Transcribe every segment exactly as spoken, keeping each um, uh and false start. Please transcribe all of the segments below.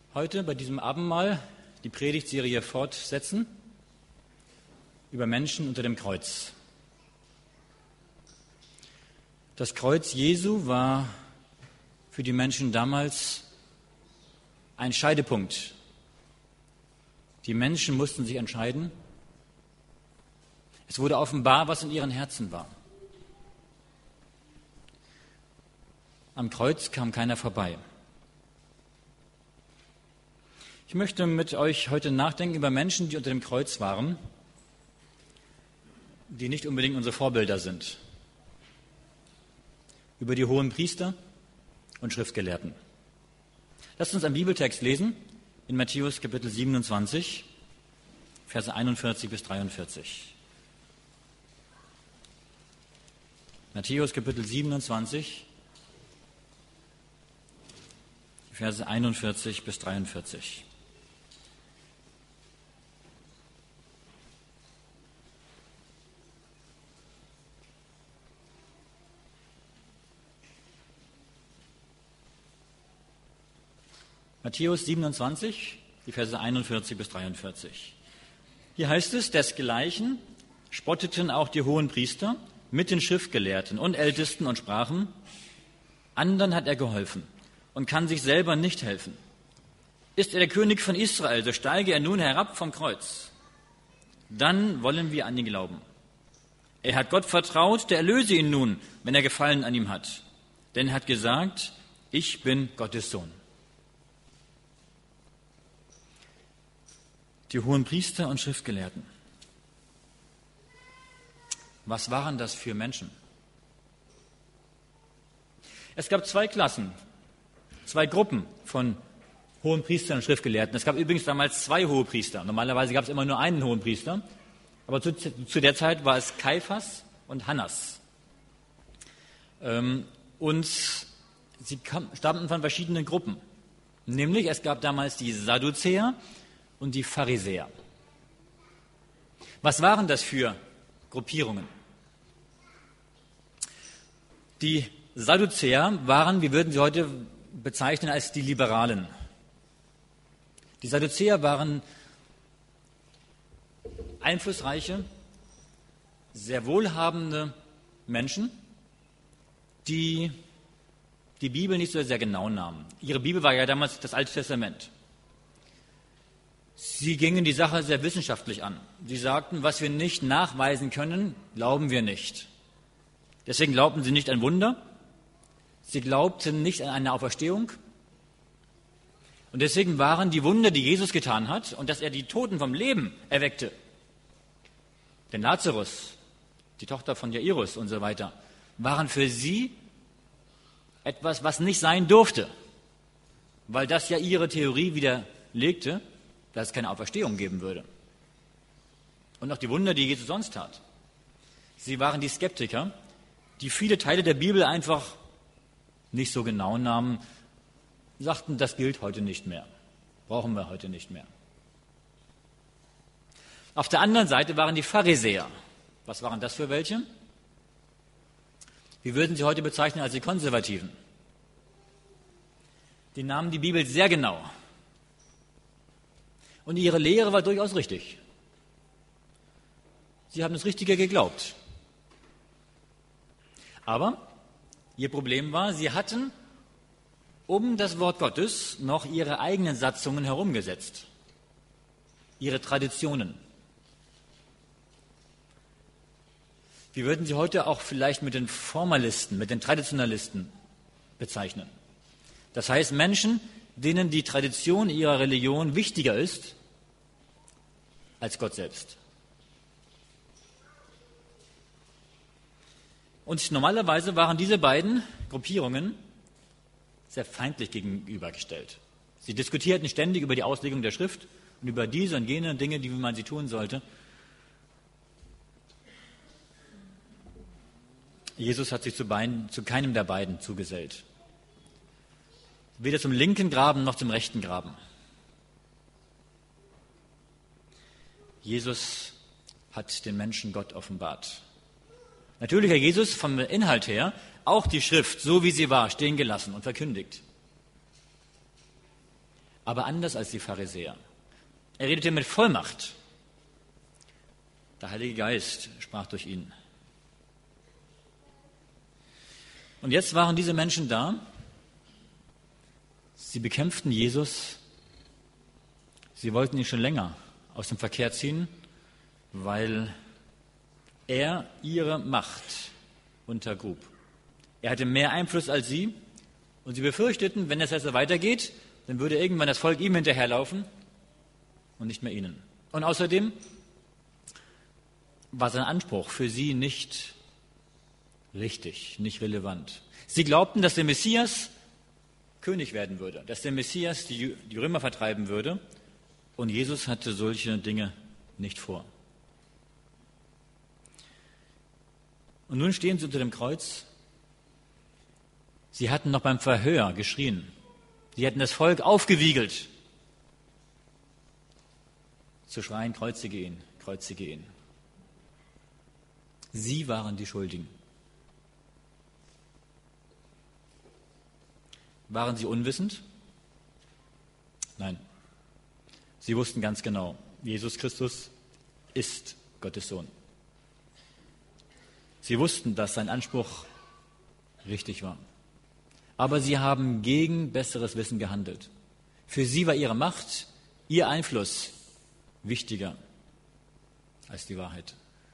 Heute bei diesem Abendmahl die Predigtserie fortsetzen über Menschen unter dem Kreuz. Das Kreuz Jesu war für die Menschen damals ein Scheidepunkt. Die Menschen mussten sich entscheiden. Es wurde offenbar, was in ihren Herzen war. Am Kreuz kam keiner vorbei. Ich möchte mit euch heute nachdenken über Menschen, die unter dem Kreuz waren, die nicht unbedingt unsere Vorbilder sind. Über die hohen Priester und Schriftgelehrten. Lasst uns einen Bibeltext lesen in Matthäus Kapitel siebenundzwanzig, Verse einundvierzig bis dreiundvierzig. Matthäus Kapitel siebenundzwanzig, Verse einundvierzig bis dreiundvierzig. Matthäus siebenundzwanzig, die Verse einundvierzig bis dreiundvierzig. Hier heißt es, desgleichen spotteten auch die hohen Priester mit den Schriftgelehrten und Ältesten und sprachen, anderen hat er geholfen und kann sich selber nicht helfen. Ist er der König von Israel, so steige er nun herab vom Kreuz. Dann wollen wir an ihn glauben. Er hat Gott vertraut, der erlöse ihn nun, wenn er Gefallen an ihm hat. Denn er hat gesagt, ich bin Gottes Sohn. Die hohen Priester und Schriftgelehrten. Was waren das für Menschen? Es gab zwei Klassen, zwei Gruppen von hohen Priestern und Schriftgelehrten. Es gab übrigens damals zwei Hohepriester. Normalerweise gab es immer nur einen Hohenpriester. Aber zu, zu der Zeit war es Kaiphas und Hannas. Ähm, und sie kam, stammten von verschiedenen Gruppen. Nämlich, es gab damals die Sadduzäer und die Pharisäer. Was waren das für Gruppierungen? Die Sadduzäer waren, wir würden sie heute bezeichnen als die Liberalen. Die Sadduzäer waren einflussreiche, sehr wohlhabende Menschen, die die Bibel nicht so sehr genau nahmen. Ihre Bibel war ja damals das Alte Testament. Sie gingen die Sache sehr wissenschaftlich an. Sie sagten, was wir nicht nachweisen können, glauben wir nicht. Deswegen glaubten sie nicht an Wunder. Sie glaubten nicht an eine Auferstehung. Und deswegen waren die Wunder, die Jesus getan hat und dass er die Toten vom Leben erweckte, den Lazarus, die Tochter von Jairus und so weiter, waren für sie etwas, was nicht sein durfte, weil das ja ihre Theorie widerlegte, dass es keine Auferstehung geben würde. Und auch die Wunder, die Jesus sonst tat. Sie waren die Skeptiker, die viele Teile der Bibel einfach nicht so genau nahmen, sagten, das gilt heute nicht mehr, brauchen wir heute nicht mehr. Auf der anderen Seite waren die Pharisäer. Was waren das für welche? Wir würden sie heute bezeichnen als die Konservativen. Die nahmen die Bibel sehr genau. Und ihre Lehre war durchaus richtig. Sie haben das Richtige geglaubt. Aber ihr Problem war, sie hatten um das Wort Gottes noch ihre eigenen Satzungen herumgesetzt. Ihre Traditionen. Wir würden sie heute auch vielleicht mit den Formalisten, mit den Traditionalisten bezeichnen. Das heißt Menschen, denen die Tradition ihrer Religion wichtiger ist als Gott selbst. Und normalerweise waren diese beiden Gruppierungen sehr feindlich gegenübergestellt. Sie diskutierten ständig über die Auslegung der Schrift und über diese und jene Dinge, die wie man sie tun sollte. Jesus hat sich zu, beiden, zu keinem der beiden zugesellt. Weder zum linken Graben noch zum rechten Graben. Jesus hat den Menschen Gott offenbart. Natürlich hat Jesus vom Inhalt her auch die Schrift, so wie sie war, stehen gelassen und verkündigt. aber anders als die Pharisäer. Er redete mit Vollmacht. Der Heilige Geist sprach durch ihn. Und jetzt waren diese Menschen da. Sie bekämpften Jesus. Sie wollten ihn schon länger aus dem Verkehr ziehen, weil er ihre Macht untergrub. Er hatte mehr Einfluss als sie und sie befürchteten, wenn es jetzt so weitergeht, dann würde irgendwann das Volk ihm hinterherlaufen und nicht mehr ihnen. Und außerdem war sein Anspruch für sie nicht richtig, nicht relevant. Sie glaubten, dass der Messias König werden würde, dass der Messias die, die Römer vertreiben würde, und Jesus hatte solche Dinge nicht vor. Und nun stehen sie unter dem Kreuz. Sie hatten noch beim Verhör geschrien. Sie hatten das Volk aufgewiegelt, zu schreien, kreuzige ihn, kreuzige ihn. Sie waren die Schuldigen. Waren sie unwissend? Nein. Sie wussten ganz genau, Jesus Christus ist Gottes Sohn. Sie wussten, dass sein Anspruch richtig war. Aber sie haben gegen besseres Wissen gehandelt. Für sie war ihre Macht, ihr Einfluss wichtiger als die Wahrheit.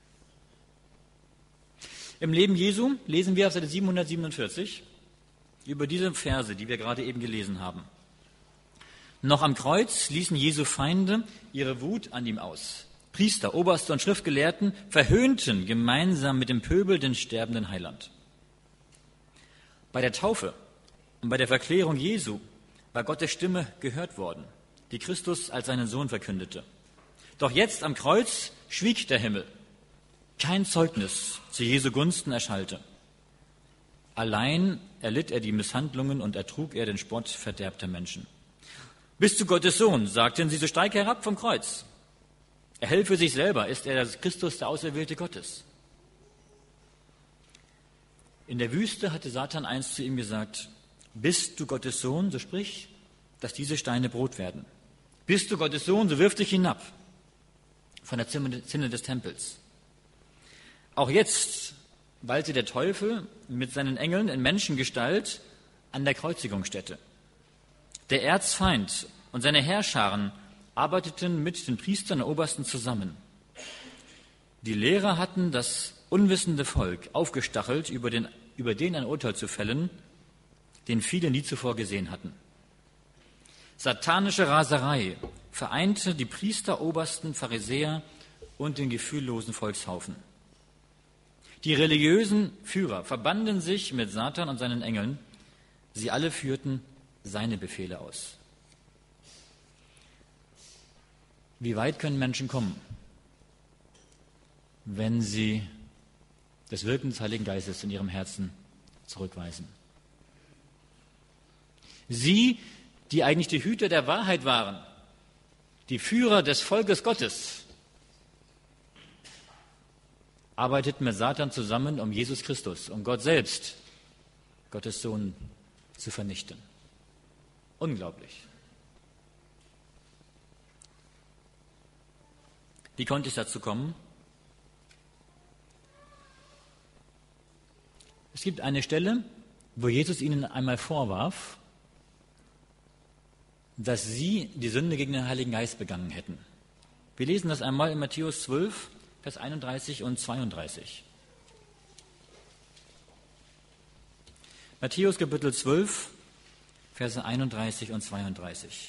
Im Leben Jesu lesen wir auf Seite siebenhundertsiebenundvierzig über diese Verse, die wir gerade eben gelesen haben. Noch am Kreuz ließen Jesu Feinde ihre Wut an ihm aus. Priester, Oberste und Schriftgelehrten verhöhnten gemeinsam mit dem Pöbel den sterbenden Heiland. Bei der Taufe und bei der Verklärung Jesu war Gottes Stimme gehört worden, die Christus als seinen Sohn verkündete. Doch jetzt am Kreuz schwieg der Himmel. Kein Zeugnis zu Jesu Gunsten erschallte. Allein erlitt er die Misshandlungen und ertrug er den Spott verderbter Menschen. Bist du Gottes Sohn, sagten sie, so steig herab vom Kreuz. Er hält für sich selber, ist er der Christus, der Auserwählte Gottes. In der Wüste hatte Satan einst zu ihm gesagt, bist du Gottes Sohn, so sprich, dass diese Steine Brot werden. Bist du Gottes Sohn, so wirf dich hinab von der Zinne des Tempels. Auch jetzt weilte der Teufel mit seinen Engeln in Menschengestalt an der Kreuzigungsstätte. Der Erzfeind und seine Heerscharen arbeiteten mit den Priestern und Obersten zusammen. Die Lehrer hatten das unwissende Volk aufgestachelt, über den, über den ein Urteil zu fällen, den viele nie zuvor gesehen hatten. Satanische Raserei vereinte die Priester, Obersten, Pharisäer und den gefühllosen Volkshaufen. Die religiösen Führer verbanden sich mit Satan und seinen Engeln. Sie alle führten seine Befehle aus. Wie weit können Menschen kommen, wenn sie das Wirken des Heiligen Geistes in ihrem Herzen zurückweisen? Sie, die eigentlich die Hüter der Wahrheit waren, die Führer des Volkes Gottes, arbeiteten mit Satan zusammen, um Jesus Christus, um Gott selbst, Gottes Sohn, zu vernichten. Unglaublich. Wie konnte es dazu kommen? Es gibt eine Stelle, wo Jesus ihnen einmal vorwarf, dass sie die Sünde gegen den Heiligen Geist begangen hätten. Wir lesen das einmal in Matthäus zwölf, Vers einunddreißig und zweiunddreißig. Matthäus Kapitel zwölf, Verse einunddreißig und zweiunddreißig.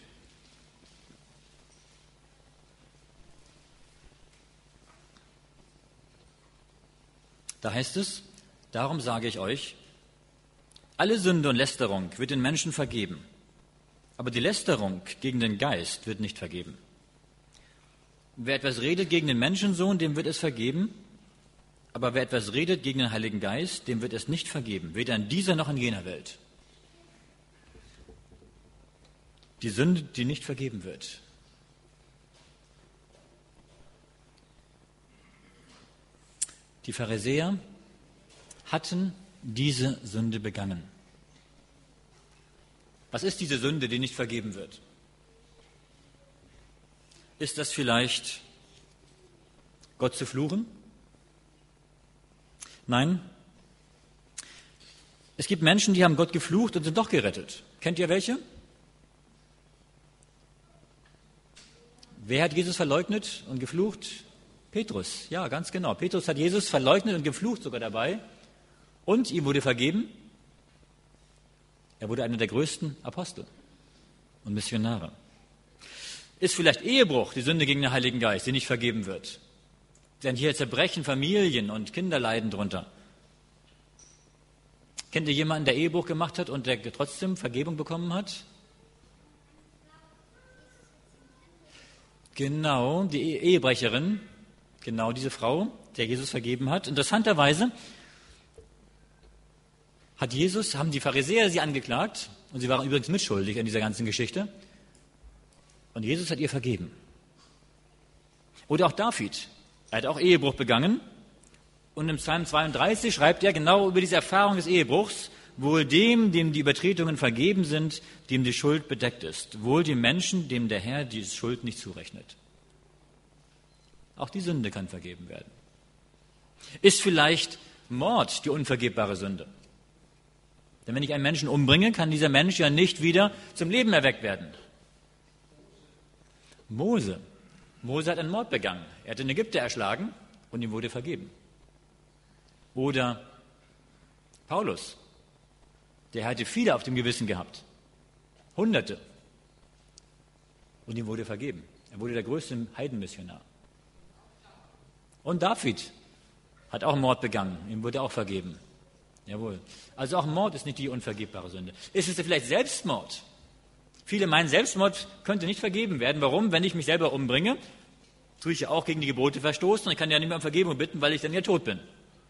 Da heißt es, darum sage ich euch, alle Sünde und Lästerung wird den Menschen vergeben, aber die Lästerung gegen den Geist wird nicht vergeben. Wer etwas redet gegen den Menschensohn, dem wird es vergeben, aber wer etwas redet gegen den Heiligen Geist, dem wird es nicht vergeben, weder in dieser noch in jener Welt. Die Sünde, die nicht vergeben wird. Die Pharisäer hatten diese Sünde begangen. Was ist diese Sünde, die nicht vergeben wird? Ist das vielleicht Gott zu fluchen? Nein. Es gibt Menschen, die haben Gott geflucht und sind doch gerettet. Kennt ihr welche? Wer hat Jesus verleugnet und geflucht? Petrus. Ja, ganz genau. Petrus hat Jesus verleugnet und geflucht sogar dabei. Und ihm wurde vergeben. Er wurde einer der größten Apostel und Missionare. Ist vielleicht Ehebruch die Sünde gegen den Heiligen Geist, die nicht vergeben wird? Denn hier zerbrechen Familien und Kinder leiden drunter. Kennt ihr jemanden, der Ehebruch gemacht hat und der trotzdem Vergebung bekommen hat? Genau, die Ehebrecherin, genau diese Frau, der Jesus vergeben hat. Interessanterweise hat Jesus, haben die Pharisäer sie angeklagt, und sie waren übrigens mitschuldig an dieser ganzen Geschichte, und Jesus hat ihr vergeben. Oder auch David, er hat auch Ehebruch begangen, und im Psalm zweiunddreißig schreibt er genau über diese Erfahrung des Ehebruchs: Wohl dem, dem die Übertretungen vergeben sind, dem die Schuld bedeckt ist. Wohl dem Menschen, dem der Herr die Schuld nicht zurechnet. Auch die Sünde kann vergeben werden. Ist vielleicht Mord die unvergebbare Sünde? Denn wenn ich einen Menschen umbringe, kann dieser Mensch ja nicht wieder zum Leben erweckt werden. Mose. Mose hat einen Mord begangen. Er hat den Ägypter erschlagen und ihm wurde vergeben. Oder Paulus. Der hatte viele auf dem Gewissen gehabt. Hunderte. Und ihm wurde vergeben. Er wurde der größte Heidenmissionar. Und David hat auch Mord begangen. Ihm wurde auch vergeben. Jawohl. Also auch Mord ist nicht die unvergebbare Sünde. Ist es vielleicht Selbstmord? Viele meinen, Selbstmord könnte nicht vergeben werden. Warum? Wenn ich mich selber umbringe, tue ich ja auch gegen die Gebote verstoßen und ich kann ja nicht mehr um Vergebung bitten, weil ich dann ja tot bin.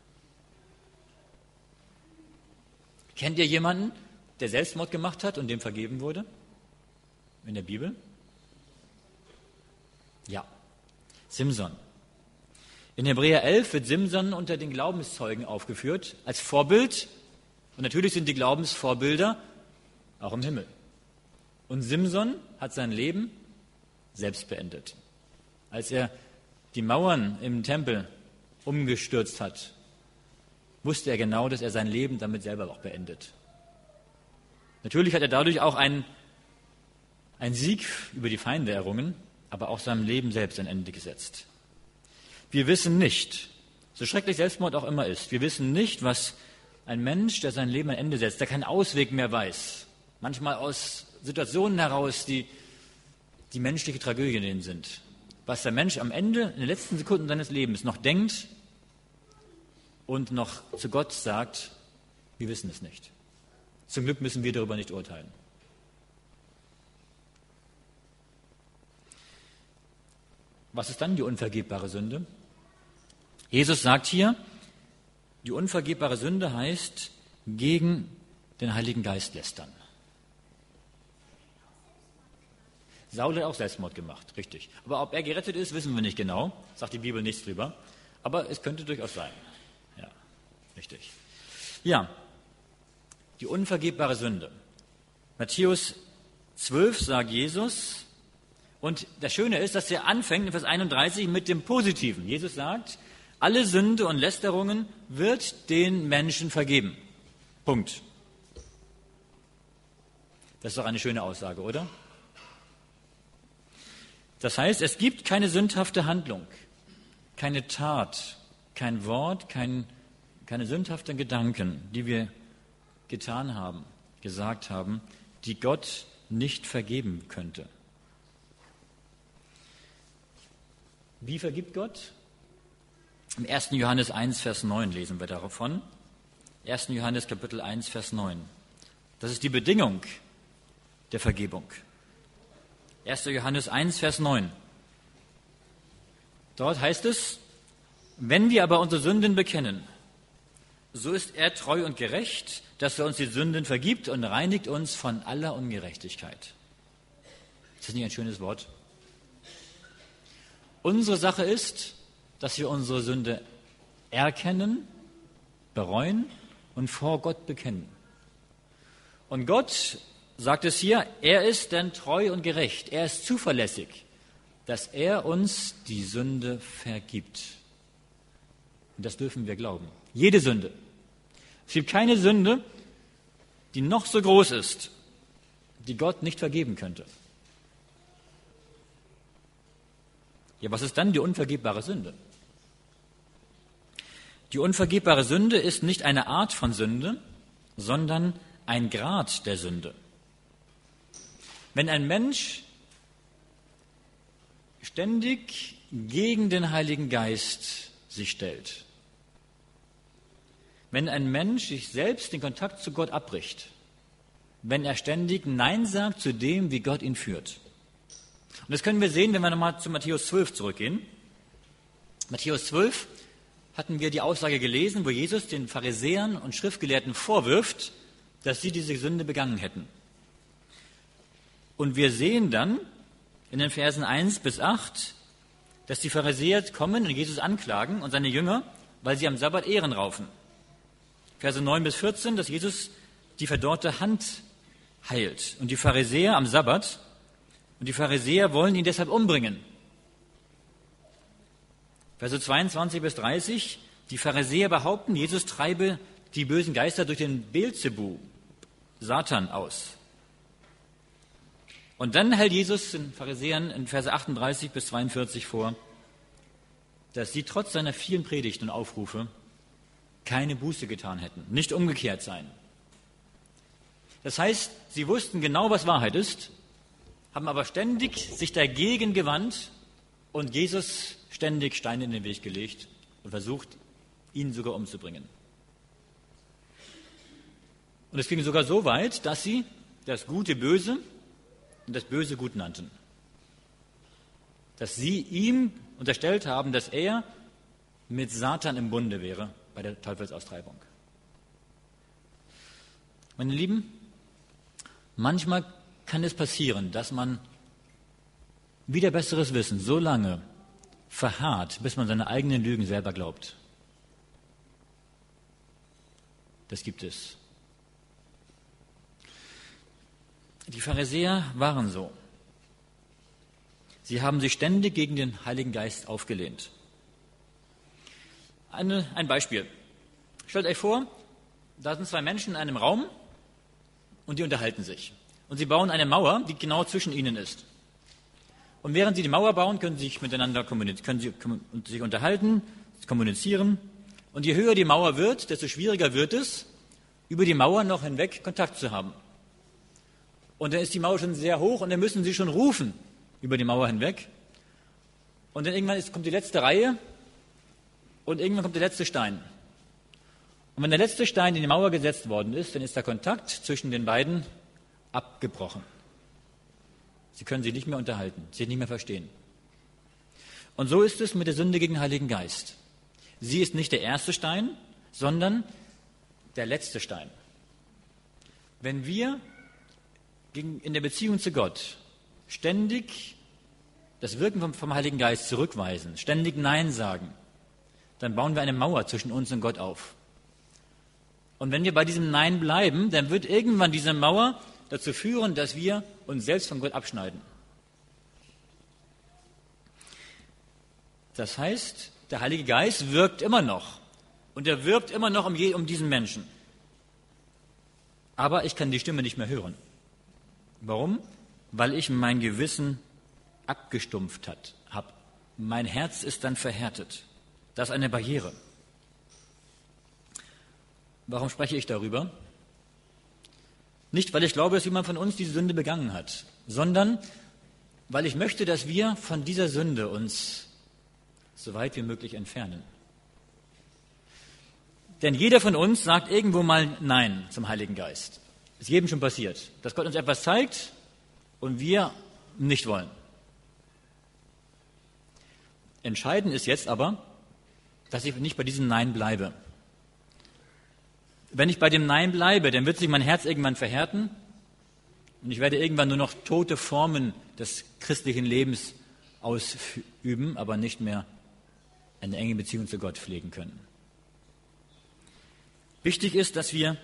Kennt ihr jemanden, der Selbstmord gemacht hat und dem vergeben wurde? In der Bibel? Ja, Simson. In Hebräer elf wird Simson unter den Glaubenszeugen aufgeführt, als Vorbild. Und natürlich sind die Glaubensvorbilder auch im Himmel. Und Simson hat sein Leben selbst beendet. Als er die Mauern im Tempel umgestürzt hat, wusste er genau, dass er sein Leben damit selber auch beendet. Natürlich hat er dadurch auch einen, einen Sieg über die Feinde errungen, aber auch seinem Leben selbst ein Ende gesetzt. Wir wissen nicht, so schrecklich Selbstmord auch immer ist, wir wissen nicht, was ein Mensch, der sein Leben ein Ende setzt, der keinen Ausweg mehr weiß, manchmal aus Situationen heraus, die, die menschliche Tragödien sind, was der Mensch am Ende, in den letzten Sekunden seines Lebens noch denkt und noch zu Gott sagt, wir wissen es nicht. Zum Glück müssen wir darüber nicht urteilen. Was ist dann die unvergebbare Sünde? Jesus sagt hier, die unvergebbare Sünde heißt, gegen den Heiligen Geist lästern. Saul hat auch Selbstmord gemacht, richtig. Aber ob er gerettet ist, wissen wir nicht genau, sagt die Bibel nichts drüber. Aber es könnte durchaus sein. Ja, richtig. Ja, die unvergebbare Sünde. Matthäus zwölf sagt Jesus, und das Schöne ist, dass er anfängt in Vers einunddreißig mit dem Positiven. Jesus sagt, alle Sünde und Lästerungen wird den Menschen vergeben. Punkt. Das ist doch eine schöne Aussage, oder? Das heißt, es gibt keine sündhafte Handlung, keine Tat, kein Wort, kein, keine sündhaften Gedanken, die wir getan haben, gesagt haben, die Gott nicht vergeben könnte. Wie vergibt Gott? Im ersten Johannes eins, Vers neun lesen wir davon. ersten Johannes Kapitel eins, Vers neun. Das ist die Bedingung der Vergebung. ersten Johannes eins, Vers neun. Dort heißt es, wenn wir aber unsere Sünden bekennen, so ist er treu und gerecht, dass er uns die Sünden vergibt und reinigt uns von aller Ungerechtigkeit. Ist das nicht ein schönes Wort? Unsere Sache ist, dass wir unsere Sünde erkennen, bereuen und vor Gott bekennen. Und Gott sagt es hier, er ist denn treu und gerecht, er ist zuverlässig, dass er uns die Sünde vergibt. Und das dürfen wir glauben. Jede Sünde. Es gibt keine Sünde, die noch so groß ist, die Gott nicht vergeben könnte. Ja, was ist dann die unvergebbare Sünde? Die unvergebbare Sünde ist nicht eine Art von Sünde, sondern ein Grad der Sünde. Wenn ein Mensch ständig gegen den Heiligen Geist sich stellt, wenn ein Mensch sich selbst den Kontakt zu Gott abbricht, wenn er ständig Nein sagt zu dem, wie Gott ihn führt. Und das können wir sehen, wenn wir nochmal zu Matthäus zwölf zurückgehen. Matthäus zwölf hatten wir die Aussage gelesen, wo Jesus den Pharisäern und Schriftgelehrten vorwirft, dass sie diese Sünde begangen hätten. Und wir sehen dann in den Versen eins bis acht, dass die Pharisäer kommen und Jesus anklagen und seine Jünger, weil sie am Sabbat Ehren raufen. Verse neun bis vierzehn, dass Jesus die verdorrte Hand heilt und die Pharisäer am Sabbat, und die Pharisäer wollen ihn deshalb umbringen. Verse zweiundzwanzig bis dreißig, die Pharisäer behaupten, Jesus treibe die bösen Geister durch den Beelzebu, Satan, aus. Und dann hält Jesus den Pharisäern in Verse achtunddreißig bis zweiundvierzig vor, dass sie trotz seiner vielen Predigten und Aufrufe keine Buße getan hätten, nicht umgekehrt seien. Das heißt, sie wussten genau, was Wahrheit ist, haben aber ständig sich dagegen gewandt und Jesus ständig Steine in den Weg gelegt und versucht, ihn sogar umzubringen. Und es ging sogar so weit, dass sie das Gute böse und das Böse gut nannten. Dass sie ihm unterstellt haben, dass er mit Satan im Bunde wäre bei der Teufelsaustreibung. Meine Lieben, manchmal kann es passieren, dass man wider besseres Wissen so lange verharrt, bis man seine eigenen Lügen selber glaubt. Das gibt es. Die Pharisäer waren so. Sie haben sich ständig gegen den Heiligen Geist aufgelehnt. Eine, ein Beispiel. Stellt euch vor, da sind zwei Menschen in einem Raum und die unterhalten sich. Und sie bauen eine Mauer, die genau zwischen ihnen ist. Und während sie die Mauer bauen, können sie sich miteinander kommunizieren, können sie sich unterhalten, kommunizieren. Und je höher die Mauer wird, desto schwieriger wird es, über die Mauer noch hinweg Kontakt zu haben. Und dann ist die Mauer schon sehr hoch und dann müssen sie schon rufen über die Mauer hinweg. Und dann irgendwann ist, kommt die letzte Reihe und irgendwann kommt der letzte Stein. Und wenn der letzte Stein in die Mauer gesetzt worden ist, dann ist der Kontakt zwischen den beiden abgebrochen. Sie können sich nicht mehr unterhalten, sich nicht mehr verstehen. Und so ist es mit der Sünde gegen den Heiligen Geist. Sie ist nicht der erste Stein, sondern der letzte Stein. Wenn wir in der Beziehung zu Gott ständig das Wirken vom, vom Heiligen Geist zurückweisen, ständig Nein sagen, dann bauen wir eine Mauer zwischen uns und Gott auf. Und wenn wir bei diesem Nein bleiben, dann wird irgendwann diese Mauer dazu führen, dass wir uns selbst von Gott abschneiden. Das heißt, der Heilige Geist wirkt immer noch. Und er wirbt immer noch um, je, um diesen Menschen. Aber ich kann die Stimme nicht mehr hören. Warum? Weil ich mein Gewissen abgestumpft habe. Mein Herz ist dann verhärtet. Das ist eine Barriere. Warum spreche ich darüber? Nicht, weil ich glaube, dass jemand von uns diese Sünde begangen hat, sondern weil ich möchte, dass wir von dieser Sünde uns so weit wie möglich entfernen. Denn jeder von uns sagt irgendwo mal Nein zum Heiligen Geist. Ist jedem schon passiert, dass Gott uns etwas zeigt und wir nicht wollen. Entscheidend ist jetzt aber, dass ich nicht bei diesem Nein bleibe. Wenn ich bei dem Nein bleibe, dann wird sich mein Herz irgendwann verhärten und ich werde irgendwann nur noch tote Formen des christlichen Lebens ausüben, aber nicht mehr eine enge Beziehung zu Gott pflegen können. Wichtig ist, dass wir,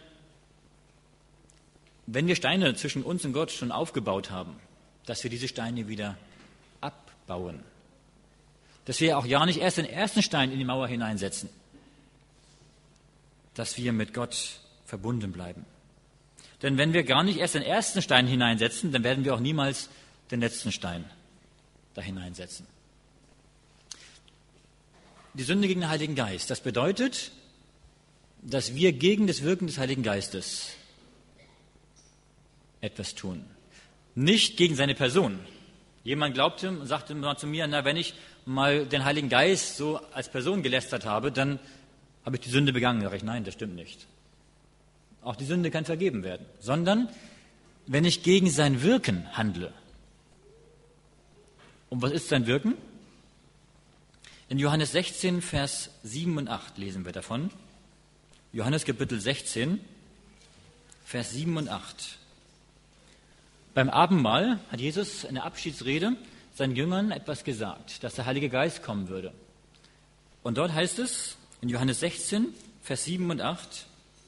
wenn wir Steine zwischen uns und Gott schon aufgebaut haben, dass wir diese Steine wieder bauen. Dass wir auch ja nicht erst den ersten Stein in die Mauer hineinsetzen. Dass wir mit Gott verbunden bleiben. Denn wenn wir gar nicht erst den ersten Stein hineinsetzen, dann werden wir auch niemals den letzten Stein da hineinsetzen. Die Sünde gegen den Heiligen Geist, das bedeutet, dass wir gegen das Wirken des Heiligen Geistes etwas tun. Nicht gegen seine Person. Jemand glaubte und sagte mal zu mir, na, wenn ich mal den Heiligen Geist so als Person gelästert habe, dann habe ich die Sünde begangen. Da sage ich, nein, das stimmt nicht. Auch die Sünde kann vergeben werden. Sondern, wenn ich gegen sein Wirken handle. Und was ist sein Wirken? In Johannes sechzehn, Vers sieben und acht lesen wir davon. Johannes Kapitel sechzehn, Vers sieben und acht. Beim Abendmahl hat Jesus in der Abschiedsrede seinen Jüngern etwas gesagt, dass der Heilige Geist kommen würde. Und dort heißt es in Johannes sechzehn, Vers sieben und acht,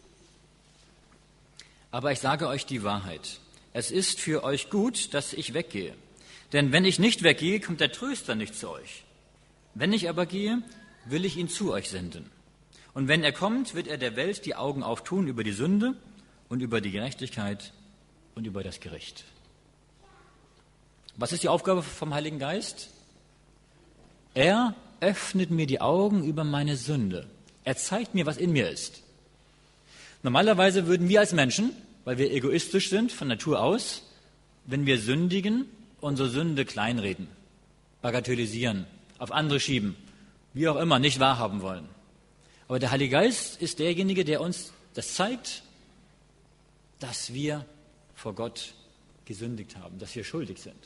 aber ich sage euch die Wahrheit. Es ist für euch gut, dass ich weggehe. Denn wenn ich nicht weggehe, kommt der Tröster nicht zu euch. Wenn ich aber gehe, will ich ihn zu euch senden. Und wenn er kommt, wird er der Welt die Augen auftun über die Sünde und über die Gerechtigkeit und über das Gericht. Was ist die Aufgabe vom Heiligen Geist? Er öffnet mir die Augen über meine Sünde. Er zeigt mir, was in mir ist. Normalerweise würden wir als Menschen, weil wir egoistisch sind von Natur aus, wenn wir sündigen, unsere Sünde kleinreden, bagatellisieren, auf andere schieben, wie auch immer, nicht wahrhaben wollen. Aber der Heilige Geist ist derjenige, der uns das zeigt, dass wir vor Gott gesündigt haben, dass wir schuldig sind.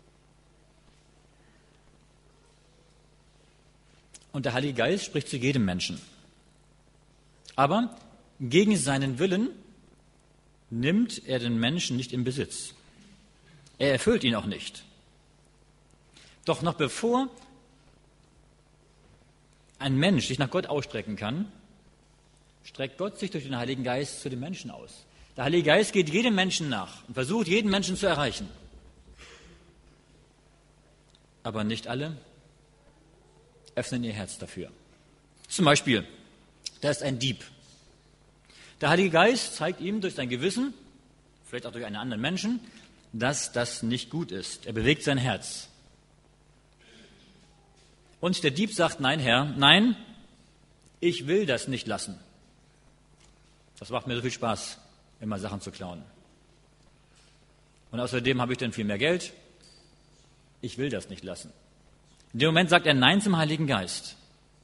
Und der Heilige Geist spricht zu jedem Menschen. Aber gegen seinen Willen nimmt er den Menschen nicht in Besitz. Er erfüllt ihn auch nicht. Doch noch bevor ein Mensch sich nach Gott ausstrecken kann, streckt Gott sich durch den Heiligen Geist zu den Menschen aus. Der Heilige Geist geht jedem Menschen nach und versucht, jeden Menschen zu erreichen. Aber nicht alle öffnen ihr Herz dafür. Zum Beispiel, da ist ein Dieb. Der Heilige Geist zeigt ihm durch sein Gewissen, vielleicht auch durch einen anderen Menschen, dass das nicht gut ist. Er bewegt sein Herz. Und der Dieb sagt, nein, Herr, nein, ich will das nicht lassen. Das macht mir so viel Spaß, immer Sachen zu klauen. Und außerdem habe ich dann viel mehr Geld. Ich will das nicht lassen. In dem Moment sagt er Nein zum Heiligen Geist.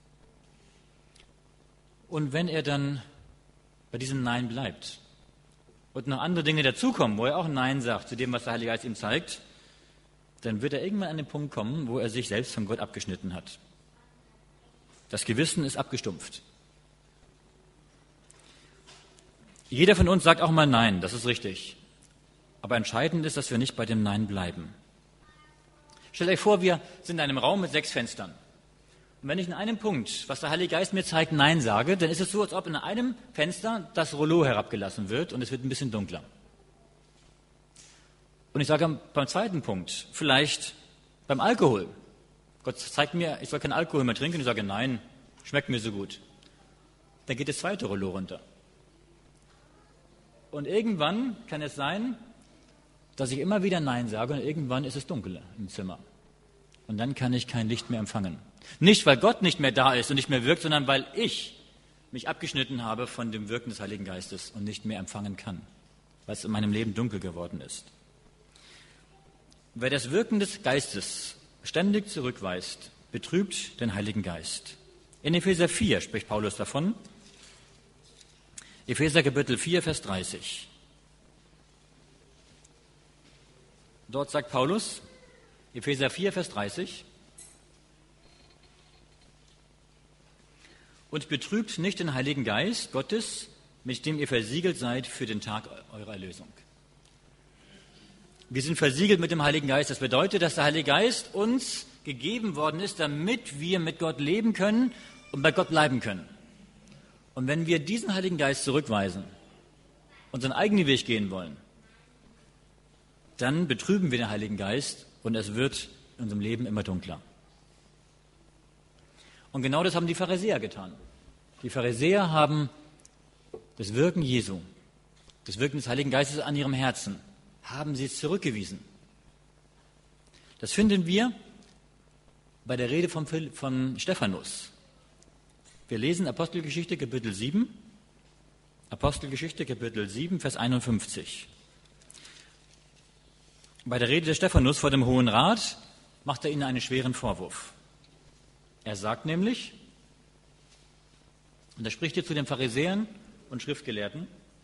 Und wenn er dann bei diesem Nein bleibt und noch andere Dinge dazukommen, wo er auch Nein sagt zu dem, was der Heilige Geist ihm zeigt, dann wird er irgendwann an den Punkt kommen, wo er sich selbst von Gott abgeschnitten hat. Das Gewissen ist abgestumpft. Jeder von uns sagt auch mal Nein, das ist richtig. Aber entscheidend ist, dass wir nicht bei dem Nein bleiben. Stellt euch vor, wir sind in einem Raum mit sechs Fenstern. Und wenn ich in einem Punkt, was der Heilige Geist mir zeigt, Nein sage, dann ist es so, als ob in einem Fenster das Rollo herabgelassen wird und es wird ein bisschen dunkler. Und ich sage beim zweiten Punkt, vielleicht beim Alkohol. Gott zeigt mir, ich soll keinen Alkohol mehr trinken und ich sage, nein, schmeckt mir so gut. Dann geht das zweite Rollo runter. Und irgendwann kann es sein, dass ich immer wieder Nein sage und irgendwann ist es dunkel im Zimmer. Und dann kann ich kein Licht mehr empfangen. Nicht, weil Gott nicht mehr da ist und nicht mehr wirkt, sondern weil ich mich abgeschnitten habe von dem Wirken des Heiligen Geistes und nicht mehr empfangen kann, weil es in meinem Leben dunkel geworden ist. Wer das Wirken des Geistes ständig zurückweist, betrübt den Heiligen Geist. In Epheser vier spricht Paulus davon. Epheser Kapitel vier, Vers dreißig. Dort sagt Paulus, Epheser vier, Vers dreißig, und betrübt nicht den Heiligen Geist Gottes, mit dem ihr versiegelt seid für den Tag eurer Erlösung. Wir sind versiegelt mit dem Heiligen Geist. Das bedeutet, dass der Heilige Geist uns gegeben worden ist, damit wir mit Gott leben können und bei Gott bleiben können. Und wenn wir diesen Heiligen Geist zurückweisen, unseren eigenen Weg gehen wollen, dann betrüben wir den Heiligen Geist und es wird in unserem Leben immer dunkler. Und genau das haben die Pharisäer getan. Die Pharisäer haben das Wirken Jesu, das Wirken des Heiligen Geistes an ihrem Herzen, haben sie zurückgewiesen. Das finden wir bei der Rede von, von Stephanus. Wir lesen Apostelgeschichte Kapitel sieben, Apostelgeschichte Kapitel sieben, Vers einundfünfzig. Bei der Rede des Stephanus vor dem Hohen Rat macht er ihnen einen schweren Vorwurf. Er sagt nämlich, und er spricht hier zu den Pharisäern und Schriftgelehrten: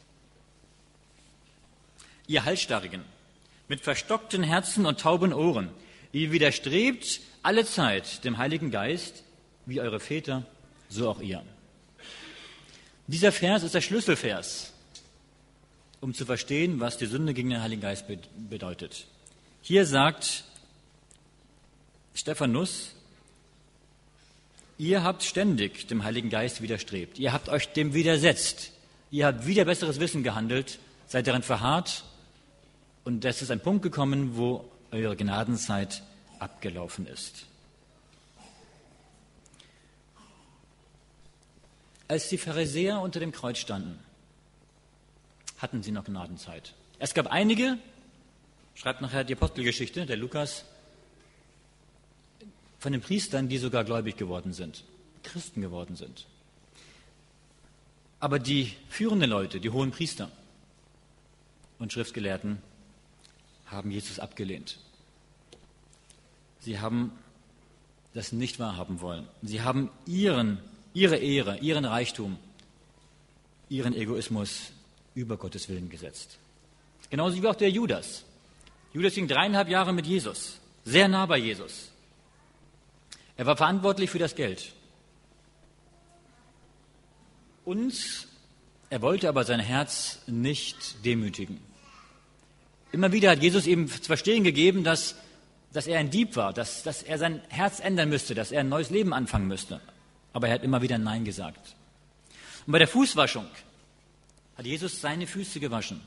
Ihr Halsstarrigen, mit verstockten Herzen und tauben Ohren, ihr widerstrebt alle Zeit dem Heiligen Geist, wie eure Väter, so auch ihr. Dieser Vers ist der Schlüsselvers, um zu verstehen, was die Sünde gegen den Heiligen Geist bedeutet. Hier sagt Stephanus: Ihr habt ständig dem Heiligen Geist widerstrebt. Ihr habt euch dem widersetzt. Ihr habt wider besseres Wissen gehandelt, seid darin verharrt. Und es ist ein Punkt gekommen, wo eure Gnadenzeit abgelaufen ist. Als die Pharisäer unter dem Kreuz standen, hatten sie noch Gnadenzeit. Es gab einige, schreibt nachher die Apostelgeschichte, der Lukas, von den Priestern, die sogar gläubig geworden sind, Christen geworden sind. Aber die führenden Leute, die hohen Priester und Schriftgelehrten, haben Jesus abgelehnt. Sie haben das nicht wahrhaben wollen. Sie haben ihren, ihre Ehre, ihren Reichtum, ihren Egoismus über Gottes Willen gesetzt. Genauso wie auch der Judas. Judas ging dreieinhalb Jahre mit Jesus, sehr nah bei Jesus. Er war verantwortlich für das Geld. Und er wollte aber sein Herz nicht demütigen. Immer wieder hat Jesus ihm zu verstehen gegeben, dass, dass er ein Dieb war, dass, dass er sein Herz ändern müsste, dass er ein neues Leben anfangen müsste. Aber er hat immer wieder Nein gesagt. Und bei der Fußwaschung hat Jesus seine Füße gewaschen.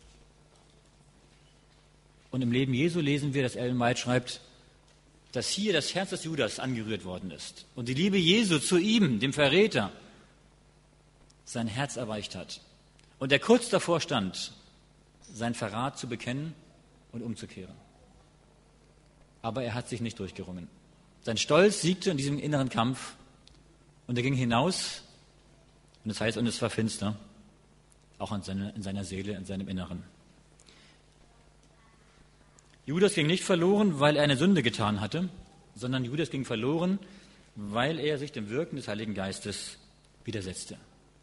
Und im Leben Jesu lesen wir, dass Ellen White schreibt, dass hier das Herz des Judas angerührt worden ist und die Liebe Jesu zu ihm, dem Verräter, sein Herz erweicht hat. Und er kurz davor stand, seinen Verrat zu bekennen und umzukehren. Aber er hat sich nicht durchgerungen. Sein Stolz siegte in diesem inneren Kampf und er ging hinaus, und das heißt, und es war finster, auch in seiner, in seiner Seele, in seinem Inneren. Judas ging nicht verloren, weil er eine Sünde getan hatte, sondern Judas ging verloren, weil er sich dem Wirken des Heiligen Geistes widersetzte.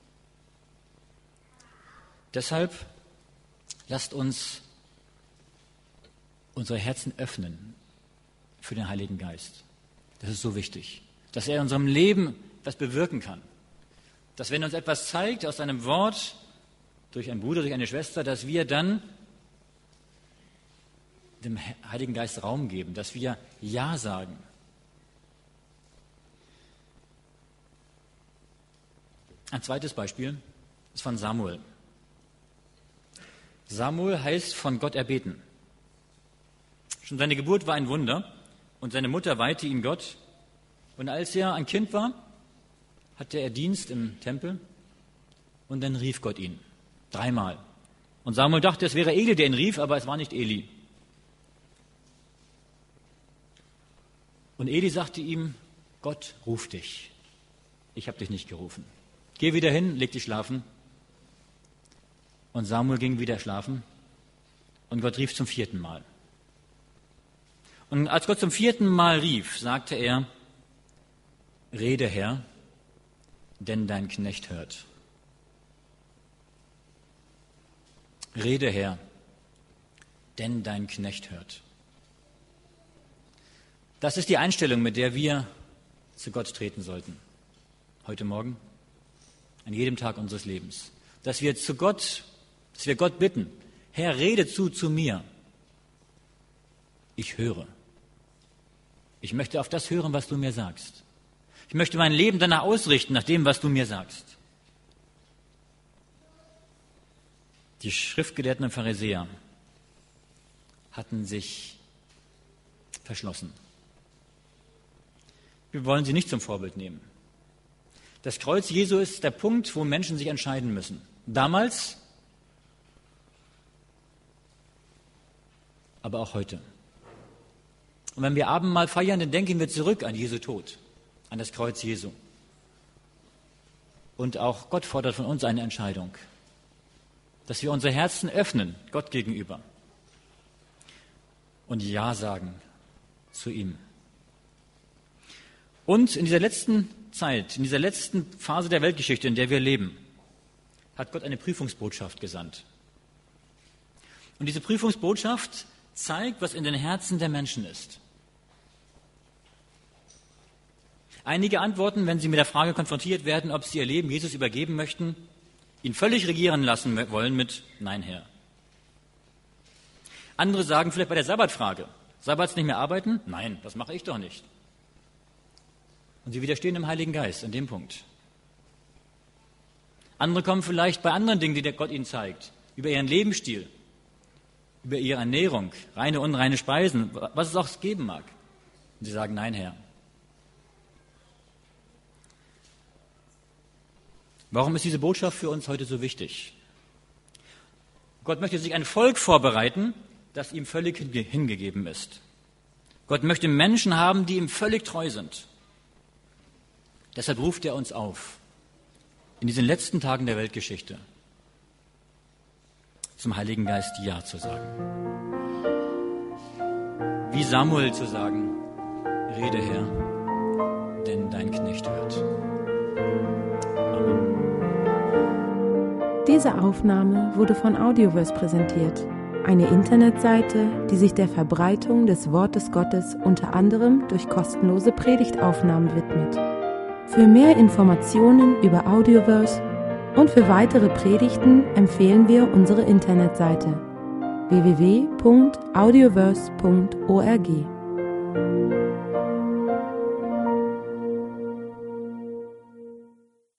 Deshalb lasst uns unsere Herzen öffnen für den Heiligen Geist. Das ist so wichtig, dass er in unserem Leben etwas bewirken kann. Dass wenn uns etwas zeigt aus einem Wort, durch einen Bruder, durch eine Schwester, dass wir dann dem Heiligen Geist Raum geben, dass wir Ja sagen. Ein zweites Beispiel ist von Samuel. Samuel heißt von Gott erbeten. Schon seine Geburt war ein Wunder und seine Mutter weihte ihn Gott. Und als er ein Kind war, hatte er Dienst im Tempel und dann rief Gott ihn. Dreimal. Und Samuel dachte, es wäre Eli, der ihn rief, aber es war nicht Eli. Und Eli sagte ihm, Gott ruft dich. Ich habe dich nicht gerufen. Geh wieder hin, leg dich schlafen. Und Samuel ging wieder schlafen. Und Gott rief zum vierten Mal. Und als Gott zum vierten Mal rief, sagte er, Rede, Herr, denn dein Knecht hört. Rede, Herr, denn dein Knecht hört. Das ist die Einstellung, mit der wir zu Gott treten sollten. Heute Morgen, an jedem Tag unseres Lebens. Dass wir zu Gott, dass wir Gott bitten, Herr, rede zu zu mir. Ich höre. Ich möchte auf das hören, was du mir sagst. Ich möchte mein Leben danach ausrichten, nach dem, was du mir sagst. Die Schriftgelehrten und Pharisäer hatten sich verschlossen. wir wollen sie nicht zum Vorbild nehmen. Das Kreuz Jesu ist der Punkt, wo Menschen sich entscheiden müssen. Damals, aber auch heute. Und wenn wir Abendmahl feiern, dann denken wir zurück an Jesu Tod, an das Kreuz Jesu. Und auch Gott fordert von uns eine Entscheidung, dass wir unsere Herzen öffnen, Gott gegenüber, und Ja sagen zu ihm. Und in dieser letzten Zeit, in dieser letzten Phase der Weltgeschichte, in der wir leben, hat Gott eine Prüfungsbotschaft gesandt. Und diese Prüfungsbotschaft zeigt, was in den Herzen der Menschen ist. Einige antworten, wenn sie mit der Frage konfrontiert werden, ob sie ihr Leben Jesus übergeben möchten, ihn völlig regieren lassen wollen mit Nein, Herr. Andere sagen vielleicht bei der Sabbatfrage, Sabbats nicht mehr arbeiten? Nein, das mache ich doch nicht. Und sie widerstehen dem Heiligen Geist an dem Punkt. Andere kommen vielleicht bei anderen Dingen, die der Gott ihnen zeigt, über ihren Lebensstil, über ihre Ernährung, reine, unreine Speisen, was es auch geben mag. Und sie sagen, nein, Herr. Warum ist diese Botschaft für uns heute so wichtig? Gott möchte sich ein Volk vorbereiten, das ihm völlig hingegeben ist. Gott möchte Menschen haben, die ihm völlig treu sind. Deshalb ruft er uns auf, in diesen letzten Tagen der Weltgeschichte zum Heiligen Geist Ja zu sagen. Wie Samuel zu sagen, rede Herr, denn dein Knecht hört. Amen. Diese Aufnahme wurde von Audioverse präsentiert, eine Internetseite, die sich der Verbreitung des Wortes Gottes unter anderem durch kostenlose Predigtaufnahmen widmet. Für mehr Informationen über Audioverse und für weitere Predigten empfehlen wir unsere Internetseite w w w punkt audioverse punkt org.